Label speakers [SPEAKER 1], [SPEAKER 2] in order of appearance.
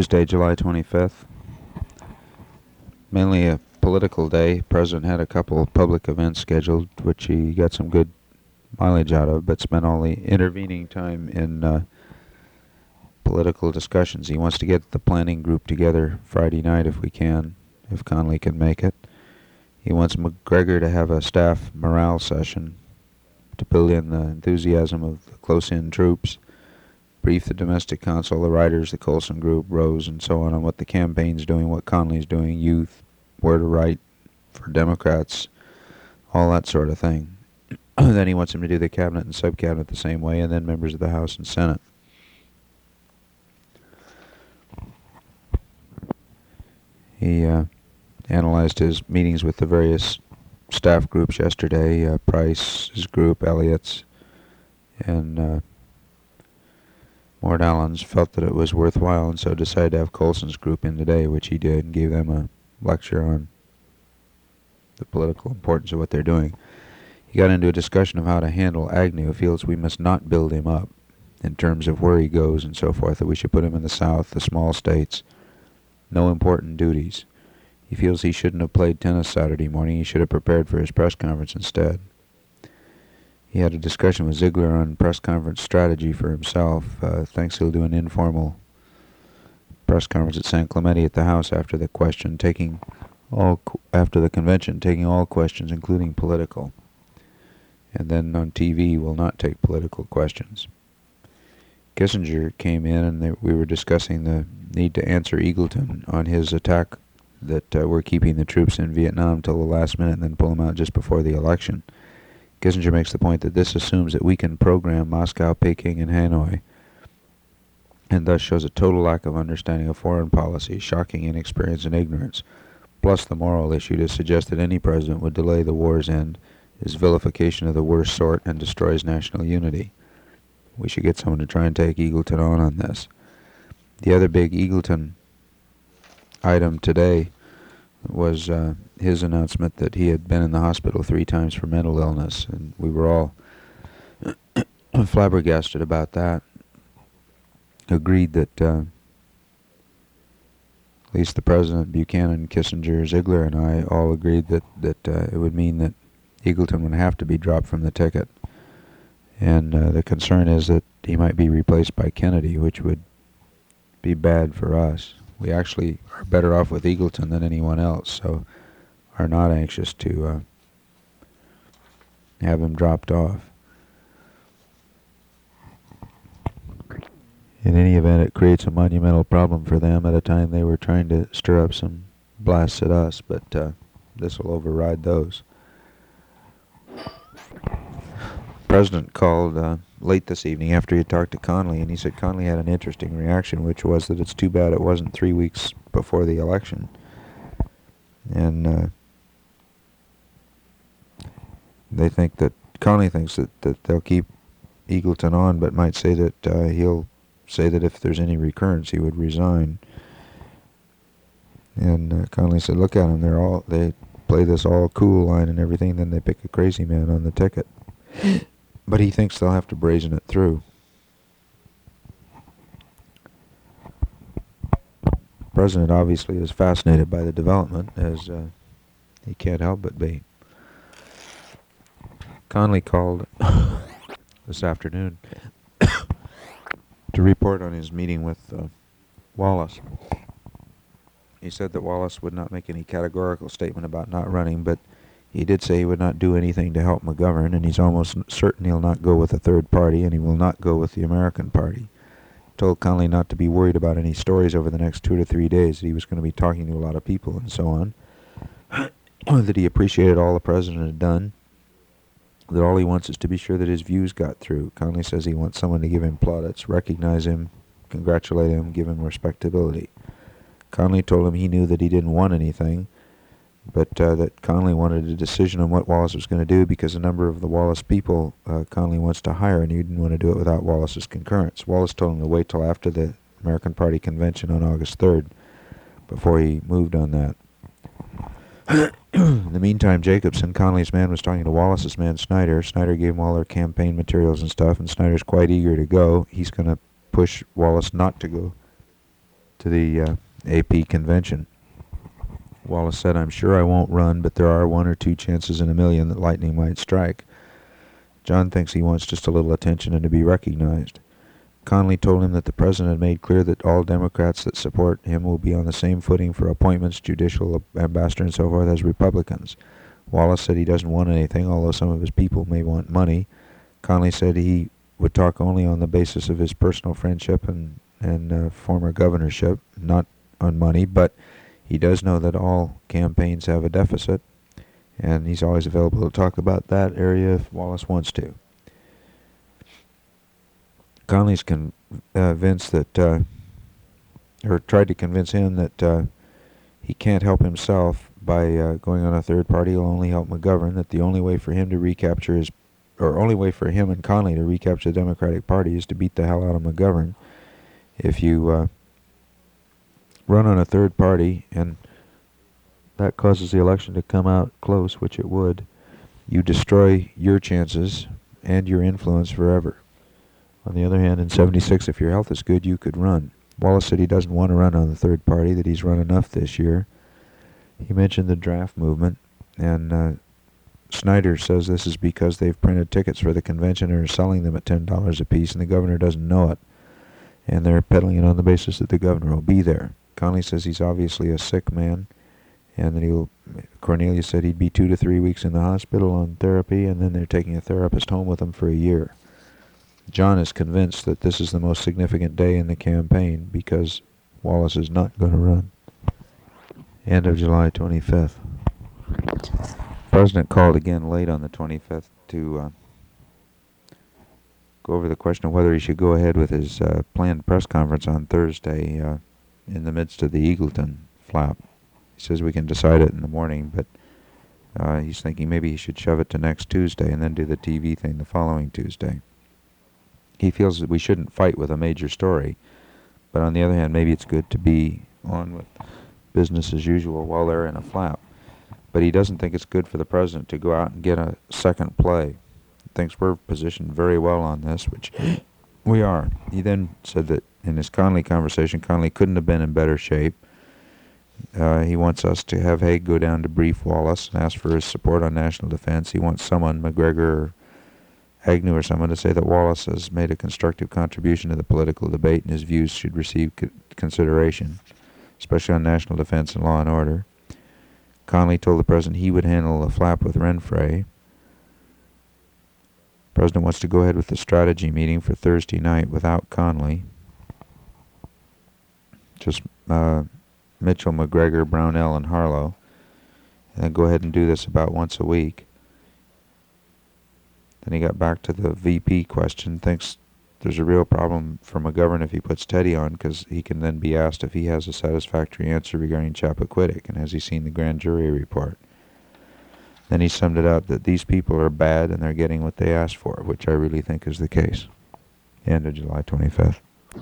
[SPEAKER 1] Tuesday, July 25th. Mainly a political day. The President had a couple of public events scheduled, which he got some good mileage out of, but spent all the intervening time in political discussions. He wants to get the planning group together Friday night if we can, if Connally can make it. He wants McGregor to have a staff morale session to build in the enthusiasm of the close-in troops, brief the domestic council, the writers, the Colson Group, Rose, and so on what the campaign's doing, what Connally's doing, youth, where to write for Democrats, all that sort of thing. Then he wants him to do the cabinet and sub-cabinet the same way, and then members of the House and Senate. He analyzed his meetings with the various staff groups yesterday, Price's group, Elliott's, and Mort Allen's, felt that it was worthwhile, and so decided to have Colson's group in today, which he did, and gave them a lecture on the political importance of what they're doing. He got into a discussion of how to handle Agnew. Feels we must not build him up in terms of where he goes and so forth, that we should put him in the South, the small states, no important duties. He feels he shouldn't have played tennis Saturday morning. He should have prepared for his press conference instead. He had a discussion with Ziegler on press conference strategy for himself. Thinks he'll do an informal press conference at San Clemente at the House after the convention, taking all questions, including political. And then on TV will not take political questions. Kissinger came in, and we were discussing the need to answer Eagleton on his attack that we're keeping the troops in Vietnam till the last minute and then pull them out just before the election. Kissinger makes the point that this assumes that we can program Moscow, Peking, and Hanoi, and thus shows a total lack of understanding of foreign policy, shocking inexperience and ignorance, plus the moral issue to suggest that any president would delay the war's end is vilification of the worst sort and destroys national unity. We should get someone to try and take Eagleton on this. The other big Eagleton item today was his announcement that he had been in the hospital 3 times for mental illness, and we were all flabbergasted about that. Agreed that at least the President, Buchanan, Kissinger, Ziegler, and I all agreed that it would mean that Eagleton would have to be dropped from the ticket. And the concern is that he might be replaced by Kennedy, which would be bad for us. We actually are better off with Eagleton than anyone else, so are not anxious to have him dropped off. In any event, it creates a monumental problem for them at a time they were trying to stir up some blasts at us, but this will override those. The President called late this evening after he had talked to Connally, and he said Connally had an interesting reaction, which was that it's too bad it wasn't 3 weeks before the election. And they think that Connally thinks that they'll keep Eagleton on, but might say that he'll say that if there's any recurrence, he would resign. And Connally said, "Look at them; they play this all cool line and everything, then they pick a crazy man on the ticket." But he thinks they'll have to brazen it through. The President obviously is fascinated by the development, as he can't help but be. Connally called this afternoon to report on his meeting with Wallace. He said that Wallace would not make any categorical statement about not running, but he did say he would not do anything to help McGovern, and he's almost certain he'll not go with a third party, and he will not go with the American Party. Told Connally not to be worried about any stories over the next 2 to 3 days, that he was going to be talking to a lot of people and so on, that he appreciated all the President had done, that all he wants is to be sure that his views got through. Connally says he wants someone to give him plaudits, recognize him, congratulate him, give him respectability. Connally told him he knew that he didn't want anything, but that Connally wanted a decision on what Wallace was going to do because a number of the Wallace people Connally wants to hire, and he didn't want to do it without Wallace's concurrence. Wallace told him to wait till after the American Party convention on August 3rd before he moved on that. In the meantime, Jacobson, Connally's man, was talking to Wallace's man, Snyder. Snyder gave him all their campaign materials and stuff, and Snyder's quite eager to go. He's going to push Wallace not to go to the AP convention. Wallace said, "I'm sure I won't run, but there are 1 or 2 chances in a million that lightning might strike. John thinks he wants just a little attention and to be recognized." Connally told him that the president had made clear that all Democrats that support him will be on the same footing for appointments, judicial ambassador, and so forth as Republicans. Wallace said he doesn't want anything, although some of his people may want money. Connally said he would talk only on the basis of his personal friendship and former governorship, not on money, but he does know that all campaigns have a deficit, and he's always available to talk about that area if Wallace wants to. Connally's convinced that, or tried to convince him that he can't help himself by going on a third party. He'll only help McGovern, that the only way for him to recapture his, or only way for him and Connally to recapture the Democratic Party is to beat the hell out of McGovern. If you run on a third party and that causes the election to come out close, which it would, you destroy your chances and your influence forever. On the other hand, in '76, if your health is good, you could run. Wallace said he doesn't want to run on the third party, that he's run enough this year. He mentioned the draft movement, and Snyder says this is because they've printed tickets for the convention and are selling them at $10 apiece, and the governor doesn't know it. And they're peddling it on the basis that the governor will be there. Connally says he's obviously a sick man, and that Cornelius said he'd be 2 to 3 weeks in the hospital on therapy, and then they're taking a therapist home with him for a year. John is convinced that this is the most significant day in the campaign because Wallace is not going to run. End of July 25th. The president called again late on the 25th to go over the question of whether he should go ahead with his planned press conference on Thursday in the midst of the Eagleton flap. He says we can decide it in the morning, but he's thinking maybe he should shove it to next Tuesday and then do the TV thing the following Tuesday. He feels that we shouldn't fight with a major story, but on the other hand, maybe it's good to be on with business as usual while they're in a flap. But he doesn't think it's good for the president to go out and get a second play. He thinks we're positioned very well on this, which we are. He then said that in his Connally conversation, Connally couldn't have been in better shape. He wants us to have Haig go down to brief Wallace and ask for his support on national defense. He wants someone, McGregor or Agnew or someone, to say that Wallace has made a constructive contribution to the political debate and his views should receive consideration, especially on national defense and law and order. Connally told the president he would handle the flap with Renfrey. The president wants to go ahead with the strategy meeting for Thursday night without Connally. Just Mitchell, McGregor, Brownell, and Harlow. And then go ahead and do this about once a week. Then he got back to the VP question, thinks there's a real problem for McGovern if he puts Teddy on, because he can then be asked if he has a satisfactory answer regarding Chappaquiddick, and has he seen the grand jury report. Then he summed it up that these people are bad and they're getting what they asked for, which I really think is the case. End of July 25th.